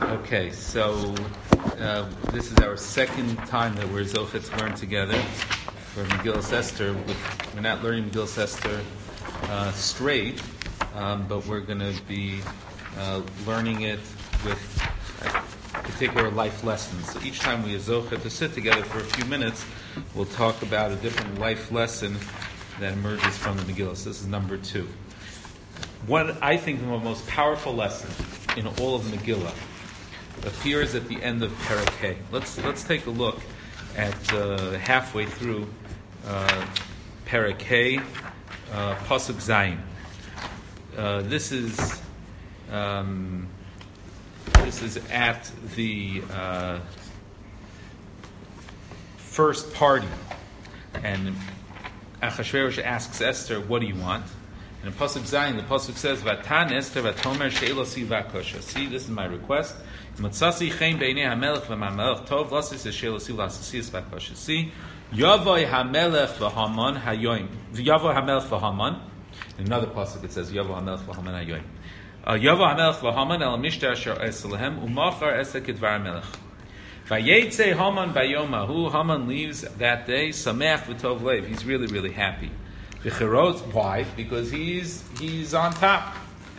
Okay, so this is our second time that we're Zochet to learn together for Megillas Esther. We're not learning Megillas Esther straight, but we're going to be learning it with particular life lessons. So each time we have Zochet to sit together for a few minutes, we'll talk about a different life lesson that emerges from the Megillas. This is number 2. What I think the most powerful lesson in all of the Megillah appears at the end of Perek. Let's take a look at halfway through Perek, Pasuk Zayin. This is at the first party, and Achashverosh asks Esther, "What do you want?" And in Pasuk Zayin, the Pasuk says, "Vatan Esther vatomer she'elosi vakosha." See, this is my request. Matzasi chen beinei hamelech v'mamelech tov lasis she'elosi lasisi vakosha. See, Yavoy hamelech v'haman hayoim. Yavoy hamelech v'haman. In another pasuk it says Yavoy hamelech v'haman hayoim. Yavoy hamelech v'haman el mishter asher eslehem umachar esek kedvar hamelech. Vayetze Haman bayomahu. Haman leaves that day sameach v'tov lev. He's really, really happy. Why? Because he's on top.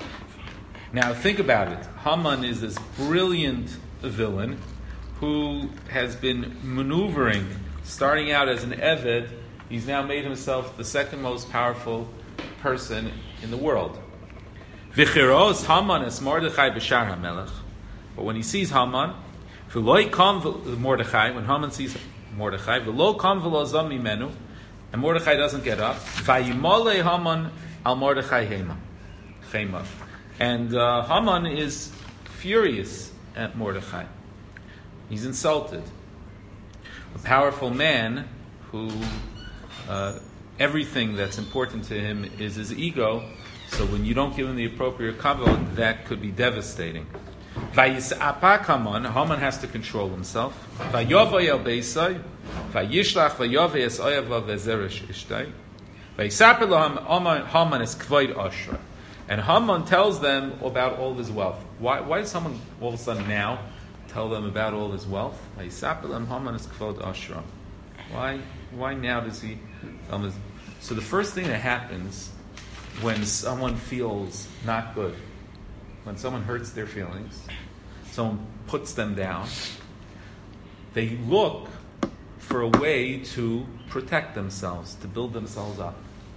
Now think about it. Haman is this brilliant villain who has been maneuvering, starting out as an Eved. He's now made himself the second most powerful person in the world. V'chiros Haman es Mordechai b'shar hamelech. But when he sees Haman, v'loi kam Mordechai, when Haman sees Mordechai, v'lo kam v'lo zam mimenu, and Mordechai doesn't get up. Vayimole Haman al Mordechai chema. And Haman is furious at Mordechai. He's insulted. A powerful man who everything that's important to him is his ego. So when you don't give him the appropriate kavod, that could be devastating. Vayis'apak Haman has to control himself. Vayovay el beisai. Vayishlach vayovay es oyav vezeresh ishtai. Vayisaper lo Haman es kvoid ashra. And Haman tells them about all his wealth. Why does someone all of a sudden now tell them about all his wealth? Vayisaper lo Haman es kvoid ashra. Why now does he tell them? So the first thing that happens when someone feels not good, when someone hurts their feelings, someone puts them down, they look for a way to protect themselves, to build themselves up.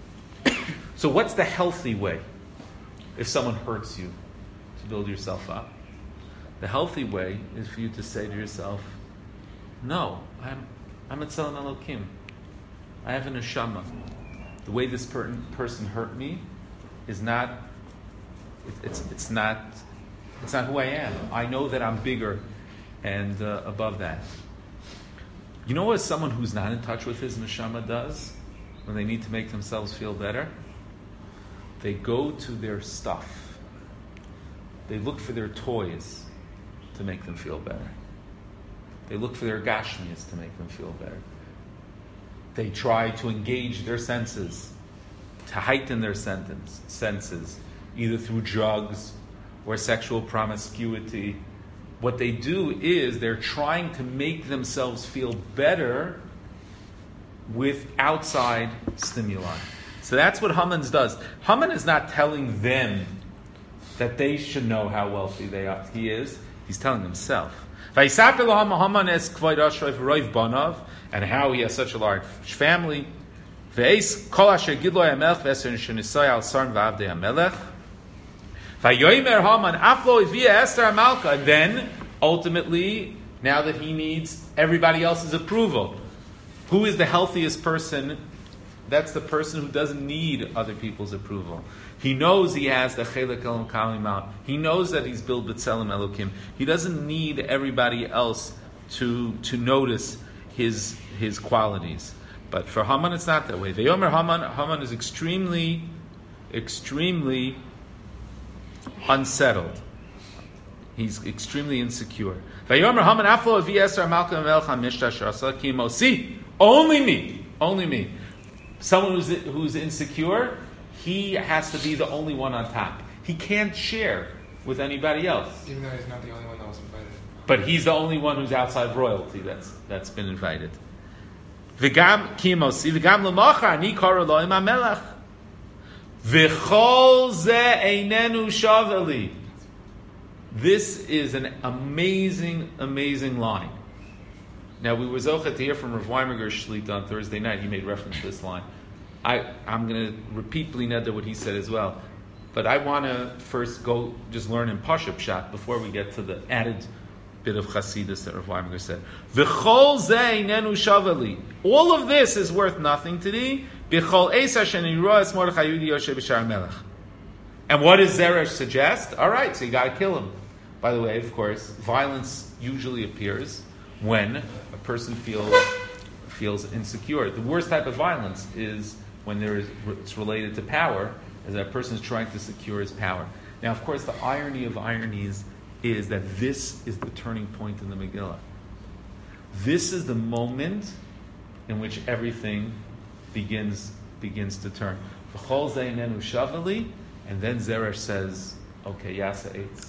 So what's the healthy way if someone hurts you to build yourself up? The healthy way is for you to say to yourself, no, I'm a Tzelem Elokim. I have a neshama. The way this person hurt me is not It's not who I am. I know that I'm bigger and above that. You know what someone who's not in touch with his neshama does when they need to make themselves feel better? They go to their stuff. They look for their toys to make them feel better. They look for their gashmias to make them feel better. They try to engage their senses, to heighten their senses, either through drugs or sexual promiscuity. What they do is they're trying to make themselves feel better with outside stimuli. So that's what Haman does. Haman is not telling them that they should know how wealthy he is. He's telling himself. And how he has such a large family. And then, ultimately, now that he needs everybody else's approval, who is the healthiest person? That's the person who doesn't need other people's approval. He knows he has the Chelek Elam Kalimah. He knows that he's built B'Tselem Elokim. He doesn't need everybody else to notice his qualities. But for Haman, it's not that way. Ve'yomer Haman is extremely, extremely unsettled. He's extremely insecure. Vayomer Haman aflo avi Esther malka melech hamishta shasa ki mosi. Only me. Someone who's insecure, he has to be the only one on top. He can't share with anybody else. Even though he's not the only one that was invited. But he's the only one who's outside royalty that's been invited. V'gam kimosi v'gam l'mocha ani kara lo'im hamelech v'chol ze einenu shaveli. This is an amazing, amazing line. Now we were zocha to hear from Rav Weimerger Shlita on Thursday night. He made reference to this line. I'm going to repeat Bli Neder what he said as well, but I want to first go just learn in Pashup Pshat before we get to the added bit of Chasidus that Rav Weimerger said. V'chol ze einenu shaveli. All of this is worth nothing to thee. B'chol eisa sheni ro'es Mordechai Yehudi yoshe b'shar melech. And what does Zeresh suggest? All right, so you got to kill him. By the way, of course, violence usually appears when a person feels insecure. The worst type of violence is when it's related to power, as that person is trying to secure his power. Now, of course, the irony of ironies is that this is the turning point in the Megillah. This is the moment in which everything begins to turn. V'chol ze einenu shaveli, and then Zeresh says, okay, Yasa Eitz.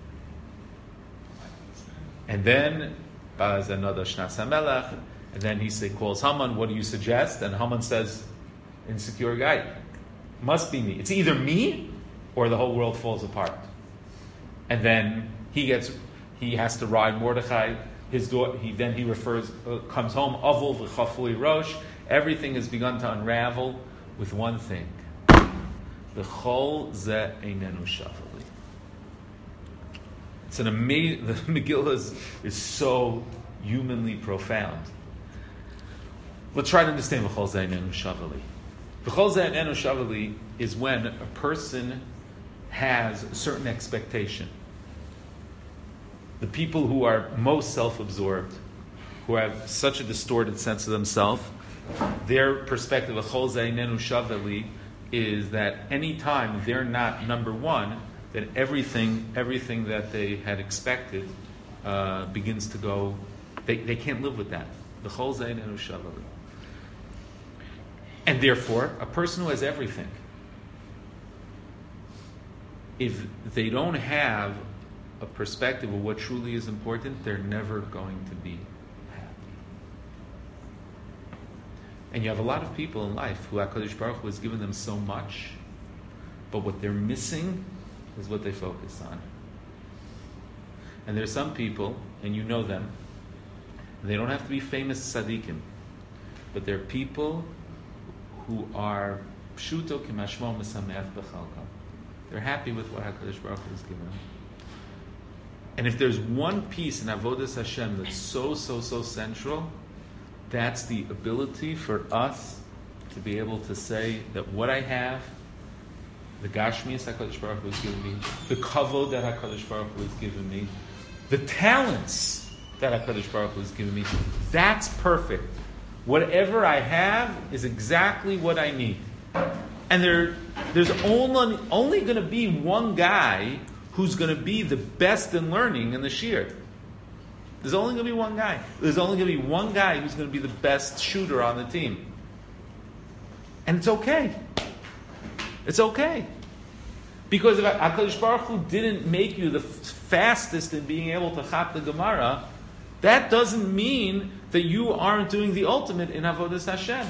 And then another Shnas HaMelech, and then he calls Haman, what do you suggest? And Haman says, insecure guy, must be me. It's either me or the whole world falls apart. And then he has to ride Mordechai. His daughter, he comes home, Avul v'chafui rosh. Everything has begun to unravel with one thing. V'chol ze einenu shaveli. It's an amazing. The Megillah is so humanly profound. Let's try to understand V'chol ze einenu shaveli. V'chol ze einenu shaveli is when a person has a certain expectation. The people who are most self-absorbed, who have such a distorted sense of themselves, their perspective of V'chol ze einenu shaveli is that any time they're not number one, then everything that they had expected begins to go. They can't live with that. V'chol ze einenu shaveli. And therefore, a person who has everything, if they don't have a perspective of what truly is important, they're never going to be happy. And you have a lot of people in life who HaKadosh Baruch Hu has given them so much, but what they're missing is what they focus on. And there's some people, and you know them, they don't have to be famous tzaddikim, but they're people who are pshuto kimashmo mesameach b'chalkam. They're happy with what HaKadosh Baruch Hu has given them. And if there's one piece in Avodas Hashem that's so central, that's the ability for us to be able to say that what I have, the Gashmias HaKadosh Baruch Hu has given me, the kavod that HaKadosh Baruch Hu has given me, the talents that HaKadosh Baruch Hu has given me, that's perfect. Whatever I have is exactly what I need. And there's only going to be one guy who's going to be the best in learning in the shir. There's only going to be one guy. There's only going to be one guy who's going to be the best shooter on the team. And it's okay. It's okay. Because if HaKadosh Baruch Hu didn't make you the fastest in being able to chap the Gemara, that doesn't mean that you aren't doing the ultimate in Avodas Hashem.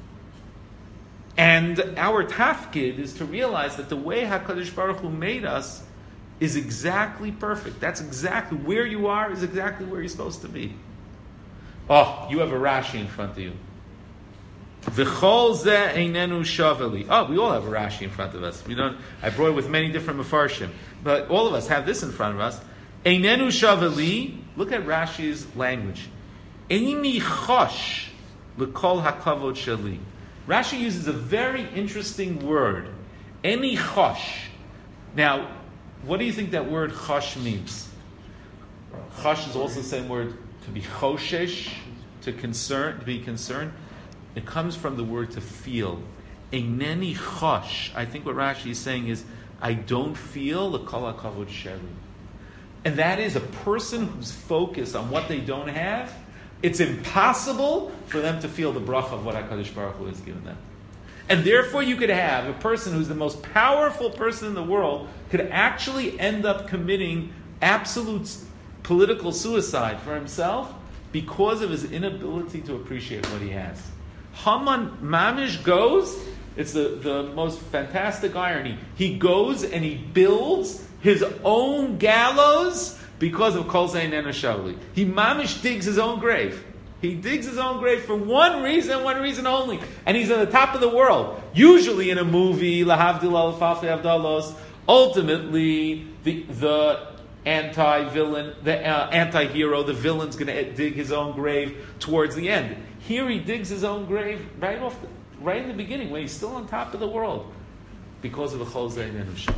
And our tafkid is to realize that the way HaKadosh Baruch Hu made us is exactly perfect. That's exactly where you are, is exactly where you're supposed to be. Oh, you have a Rashi in front of you. V'chol ze einenu shaveli. Oh, we all have a Rashi in front of us. I brought it with many different mefarshim, but all of us have this in front of us. Einenu shaveli. Look at Rashi's language. Eini chosh l'kol hakavod sheli. Rashi uses a very interesting word. Eini chosh. Now, what do you think that word chosh means? Chosh is also the same word to be choshesh, to be concerned. It comes from the word to feel. Eineni chosh. I think what Rashi is saying is, I don't feel the kol hakavod sheli. And that is a person who's focused on what they don't have. It's impossible for them to feel the bracha of what HaKadosh Baruch Hu has given them. And therefore you could have a person who's the most powerful person in the world could actually end up committing absolute political suicide for himself because of his inability to appreciate what he has. Haman Mamish goes, it's the most fantastic irony. He goes and he builds his own gallows because of Kol Zayin Enu Shavli. He Mamish digs his own grave. He digs his own grave for one reason only. And he's on the top of the world. Usually in a movie, Lahavdil al-Fafi Avdalos, ultimately the anti-villain, the anti-hero, the villain's going to dig his own grave towards the end. Here he digs his own grave right in the beginning, when he's still on top of the world, because of the Chol Zayin Enu Shavli.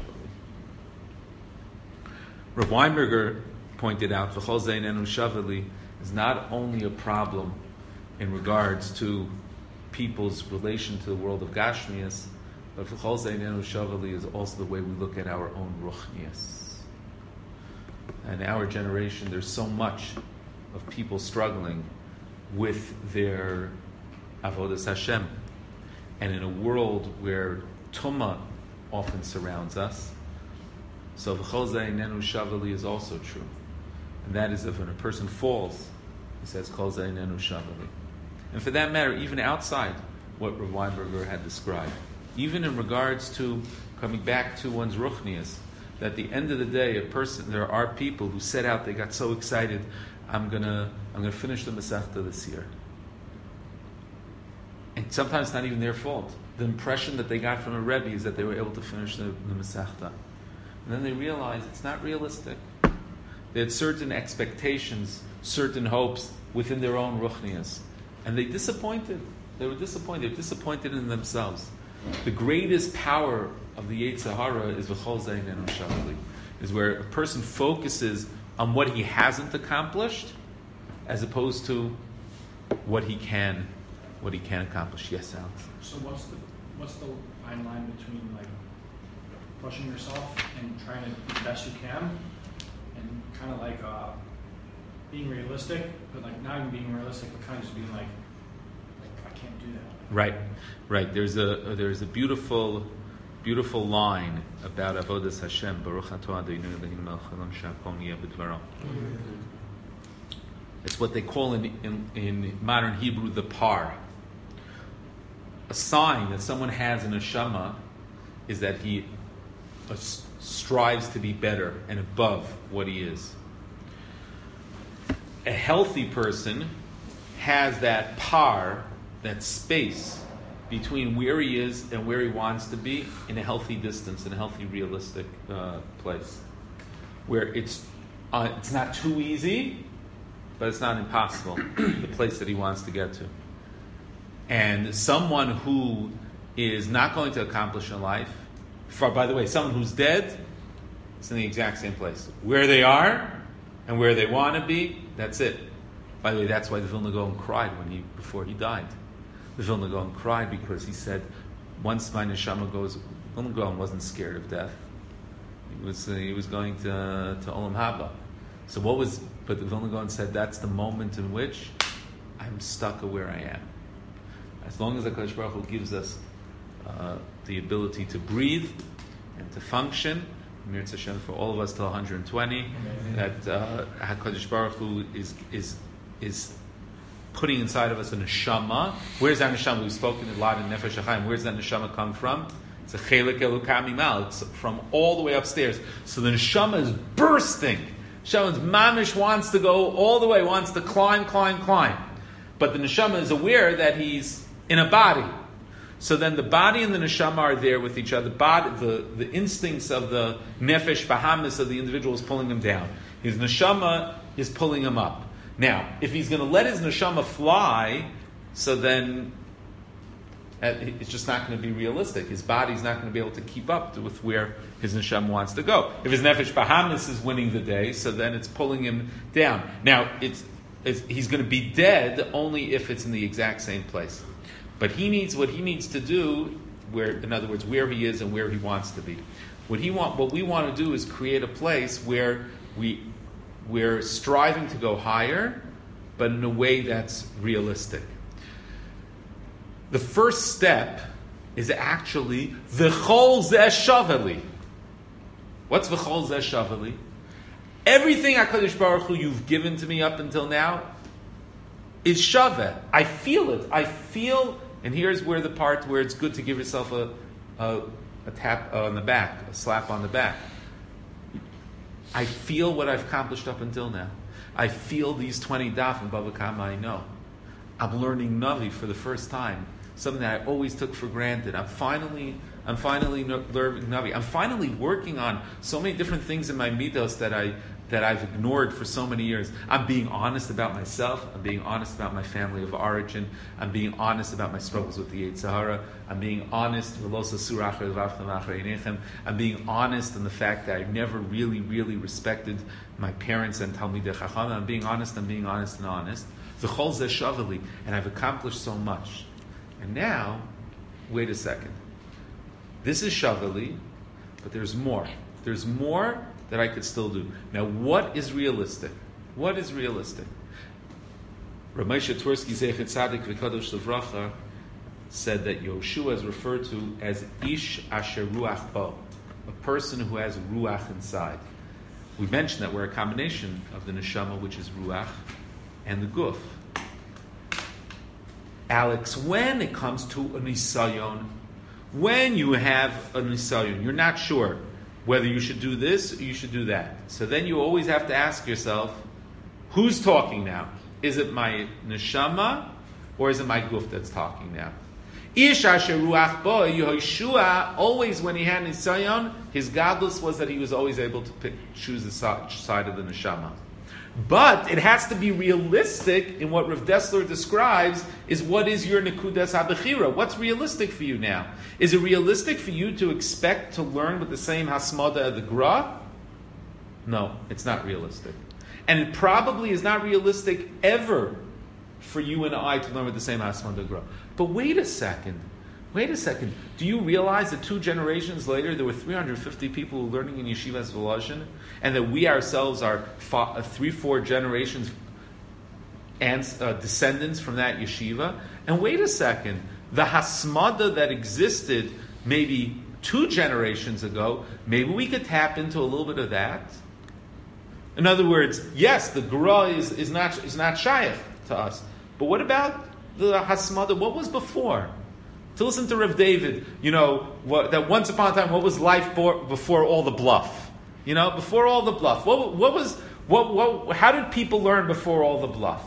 Rav Weinberger pointed out the Chol Zayin Enu Shavli is not only a problem in regards to people's relation to the world of Gashmias, but the Chol Zayin Enu Shavli is also the way we look at our own Ruchnias. And our generation, there's so much of people struggling with their Avodas Hashem. And in a world where Tumah often surrounds us, so the Chol Zayin Enu Shavli is also true. And that is if when a person falls, he says Chol Zayin Enu Shavli. And for that matter, even outside what Rav Weinberger had described, even in regards to coming back to one's Ruchnias, that at the end of the day, there are people who set out, they got so excited, I'm gonna finish the Masechta this year. And sometimes it's not even their fault. The impression that they got from a Rebbe is that they were able to finish the Masechta. And then they realize it's not realistic. They had certain expectations, certain hopes within their own Ruchnias. And they were disappointed. They were disappointed in themselves. The greatest power of the Yetzer Hara is V'chol Zayin Enu Shavli, is where a person focuses on what he hasn't accomplished, as opposed to what he can accomplish. Yes, Alex. So what's the fine line between like pushing yourself and trying to do the best you can, and kind of like being realistic, but like not even being realistic, but kind of just being like I can't do that. Right. There's a beautiful line about Avodas Hashem. Baruch Atah Adonai Eloheinu melech haolam she'akol niyeh b'dvaro. It's what they call in modern Hebrew the par. A sign that someone has a neshama is that he strives to be better and above what he is. A healthy person has that par, that space between where he is and where he wants to be in a healthy distance, in a healthy, realistic place, where it's not too easy, but it's not impossible, the place that he wants to get to. And someone who is not going to accomplish in life, by the way, someone who's dead, is in the exact same place. Where they are and where they want to be, that's it. By the way, that's why the Vilna Gaon cried before he died. The Vilna Gaon cried because he said, once my neshama goes, Vilna Gaon wasn't scared of death. He was going to Olam Haba. But the Vilna Gaon said, that's the moment in which I'm stuck where I am. As long as HaKadosh Baruch Hu gives us the ability to breathe and to function, Mirz Hashem for all of us till 120, that HaKadosh Baruch Hu is putting inside of us a neshama. Where's that neshama? We've spoken a lot in Nefesh HaChaim. Where's that neshama come from? It's a chelik elukam imal. It's from all the way upstairs. So the neshama is bursting. Neshama's mamish wants to go all the way, wants to climb. But the neshama is aware that he's in a body. So then the body and the neshama are there with each other. The instincts of the nefesh bahamis of the individual is pulling him down. His neshama is pulling him up. Now, if he's going to let his neshama fly, so then it's just not going to be realistic. His body's not going to be able to keep up with where his neshama wants to go. If his nefesh bahamis is winning the day, so then it's pulling him down. Now, he's going to be dead only if it's in the exact same place. But what he needs to do, in other words, where he is and where he wants to be. What we want to do is create a place where we're striving to go higher, but in a way that's realistic. The first step is actually v'chol zeh shaveli. What's v'chol zeh shaveli? Everything HaKadosh Baruch Hu you've given to me up until now is shaveh. I feel it. I feel, and here's where the part where it's good to give yourself a tap on the back, a slap on the back. I feel what I've accomplished up until now. I feel these 20 daf in Bava Kama I know. I'm learning Navi for the first time, something that I always took for granted. I'm finally learning Navi. I'm finally working on so many different things in my midos that I've ignored for so many years. I'm being honest about myself. I'm being honest about my family of origin. I'm being honest about my struggles with the Yetzer Hara. I'm being honest. I'm being honest in the fact that I never really, really respected my parents and Talmidei Chacham. I'm being honest. And honest. V'chol zeh shaveli, and I've accomplished so much. And now, wait a second. This is shaveli, but there's more. There's more that I could still do. Now, what is realistic? What is realistic? Ramesha Twersky Zechet Tzadik V'Kadosh Livracha said that Yoshua is referred to as Ish Asher Ruach Bo, a person who has Ruach inside. We mentioned that we're a combination of the Neshama, which is Ruach, and the Guf. Alex, when it comes to a Nisayon, when you have a Nisayon, you're not sure whether you should do this or you should do that. So then you always have to ask yourself, who's talking now? Is it my neshama or is it my guf that's talking now? Ish asher ruach bo, Yehoshua, always when he had nisayon, his gadlus was that he was always able to choose the side of the neshama. But it has to be realistic in what Rav Dessler describes is what is your nekudas habechira. What's realistic for you now? Is it realistic for you to expect to learn with the same hasmada of the gra? No, it's not realistic. And it probably is not realistic ever for you and I to learn with the same hasmada of gra. But wait a second. Do you realize that 2 generations later there were 350 people who were learning in Yeshivas Volozhin, and that we ourselves are 3-4 generations and descendants from that yeshiva? And wait a second, the hasmada that existed maybe 2 generations ago, maybe we could tap into a little bit of that. In other words, yes, the Gra is not shayach to us, but what about the hasmada? What was before? To listen to Rav David, that once upon a time, what was life before all the bluff? Before all the bluff. How did people learn before all the bluff?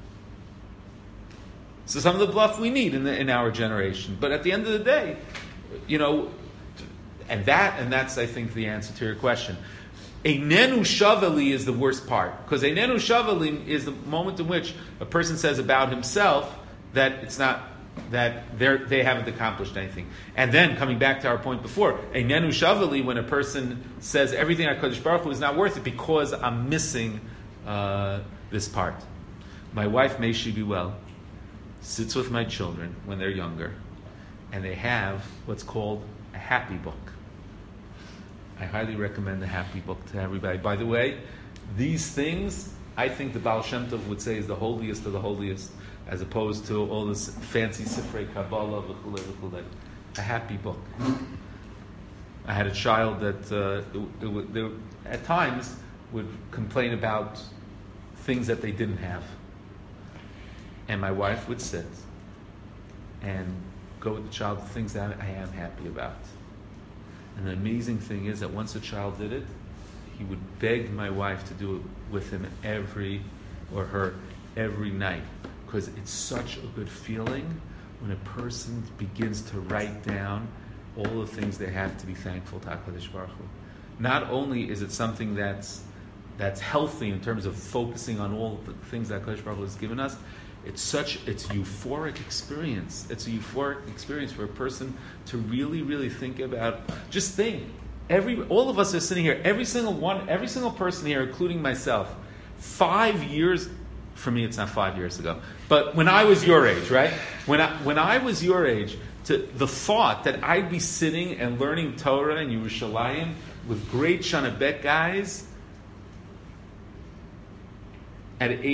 So some of the bluff we need in our generation. But at the end of the day, and that's, I think, the answer to your question. Einenu shaveli is the worst part. Because Einenu shaveli is the moment in which a person says about himself that it's not, that they haven't accomplished anything. And then, coming back to our point before, Einenu shaveli, when a person says everything HaKadosh Baruch Hu is not worth it because I'm missing this part. My wife, may she be well, sits with my children when they're younger, and they have what's called a happy book. I highly recommend the happy book to everybody. By the way, these things, I think the Baal Shem Tov would say is the holiest of the holiest, as opposed to all this fancy Sifrei Kabbalah, v'chulei. A happy book. I had a child that at times would complain about things that they didn't have. And my wife would sit and go with the child to things that I am happy about. And the amazing thing is that once a child did it, he would beg my wife to do it with him every night. Because it's such a good feeling when a person begins to write down all the things they have to be thankful to HaKadosh Baruch Hu. Not only is it something that's healthy in terms of focusing on all the things that HaKadosh Baruch Hu has given us, it's euphoric experience. It's a euphoric experience for a person to really, really think about. Just think, all of us are sitting here, every single person here, including myself, 5 years. For me, it's not 5 years ago. But when I was your age, right? When I was your age, the thought that I'd be sitting and learning Torah in Yerushalayim with great Shana Bet guys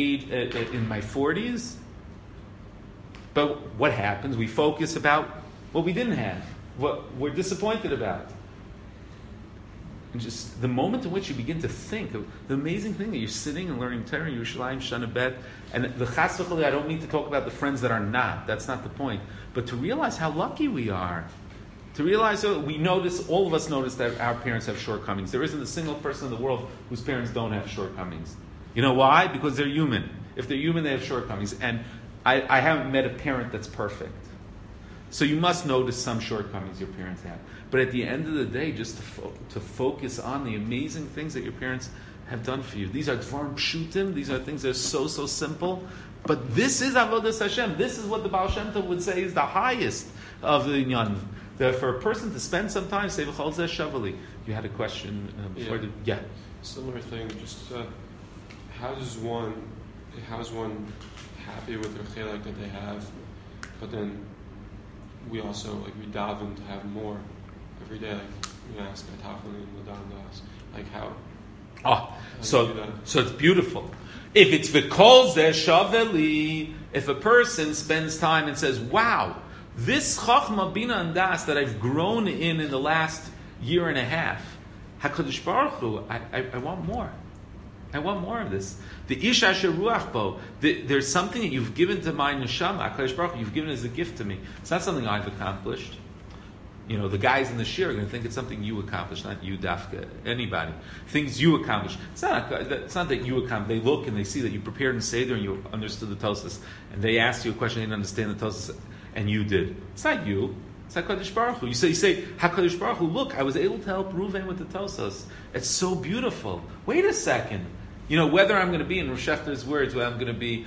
in my 40s. But what happens? We focus about what we didn't have, what we're disappointed about. And just the moment in which you begin to think of the amazing thing that you're sitting and learning Torah in Yerushalayim, Shana Bet, and the Chas v'Chalei, I don't mean to talk about the friends that are not. That's not the point. But to realize how lucky we are. To realize we notice, all of us notice that our parents have shortcomings. There isn't a single person in the world whose parents don't have shortcomings. You know why? Because they're human. If they're human, they have shortcomings. And I haven't met a parent that's perfect. So you must notice some shortcomings your parents have. But at the end of the day, just to focus on the amazing things that your parents have done for you. These are dvarim pshutim. These are things that are so simple. But this is avodas Hashem. This is what the Baal Shem Tov would say is the highest of the inyan. That for a person to spend some time, say v'chol zeh shavali. You had a question before. Yeah. Similar thing. Just how is one happy with the chelek that they have, but then we also we daven to have more every day. Like we ask Atachlan and Ladan like how. So it's beautiful. If it's v'kol zeh shaveli, if a person spends time and says, "Wow, this chachma bina and das that I've grown in the last year and a half, Hakadosh Baruch Hu, I want more. I want more of this. The ish asher ruach bo. There's something that you've given to my neshama, Hakadosh Baruch Hu, you've given as a gift to me. It's not something I've accomplished. You know, the guys in the shir are going to think it's something you accomplished, not you, Dafka, anybody. Things you accomplished. It's not that you accomplished. They look and they see that you prepared and Seder and you understood the Tosas, and they asked you a question, they didn't understand the Tosas, and you did. It's not you. It's HaKadosh Baruch Hu. You say, HaKadosh Baruch Hu, look, I was able to help Reuven with the Tosas. It's so beautiful. Wait a second. You know, whether I'm going to be, in Rosh Hashem's words, whether I'm going to be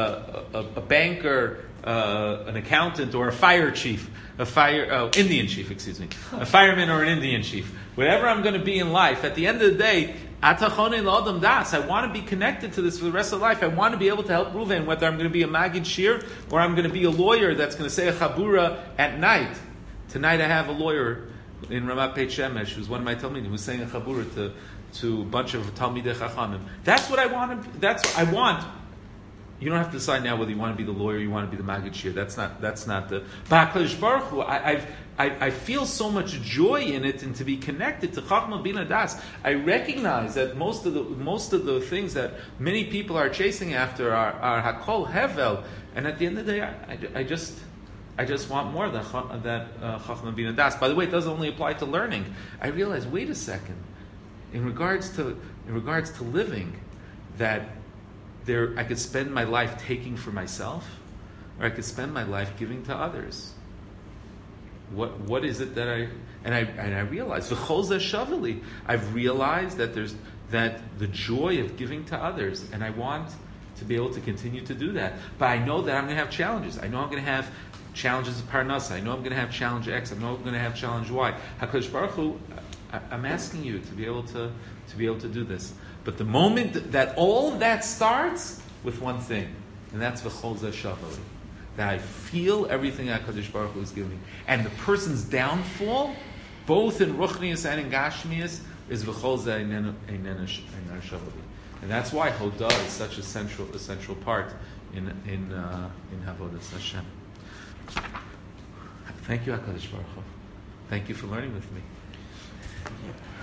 a banker, an accountant, or a fire chief, Indian chief, excuse me, a fireman or an Indian chief, whatever I'm going to be in life, at the end of the day, Atachone l'adam das, I want to be connected to this for the rest of life. I want to be able to help Reuven, whether I'm going to be a Magid Shir or I'm going to be a lawyer that's going to say a Chabura at night. Tonight I have a lawyer in Ramat Beit Shemesh who's one of my Talmidim who's saying a Chabura to a bunch of Talmidei Chachamim. That's what I want. That's what I want. You don't have to decide now whether you want to be the lawyer, you want to be the Magid Shir. That's not the. But HaKadosh Baruch Hu, I feel so much joy in it, and to be connected to Chachma Bina Das. I recognize that most of the things that many people are chasing after are Hakol Hevel, and at the end of the day, I just want more of that Chachma Bina Das. By the way, it doesn't only apply to learning. I realize, wait a second, in regards to living, that I could spend my life taking for myself, or I could spend my life giving to others. What is it that I realize v'chol zeh shaveli. I've realized that the joy of giving to others, and I want to be able to continue to do that. But I know that I'm going to have challenges. I know I'm going to have challenges of parnasa. I know I'm going to have challenge X. I know I'm going to have challenge Y. HaKadosh Baruch Hu, I'm asking you to be able to do this. But the moment that all of that starts with one thing, and that's v'chol zeh shaveli, that I feel everything that HaKadosh Baruch Hu is giving me, and the person's downfall, both in ruchnius and in gashmius, is v'chol zeh einena shaveli, and that's why Hodah is such a central part in Havodas Hashem. Thank you, HaKadosh Baruch Hu. Thank you for learning with me.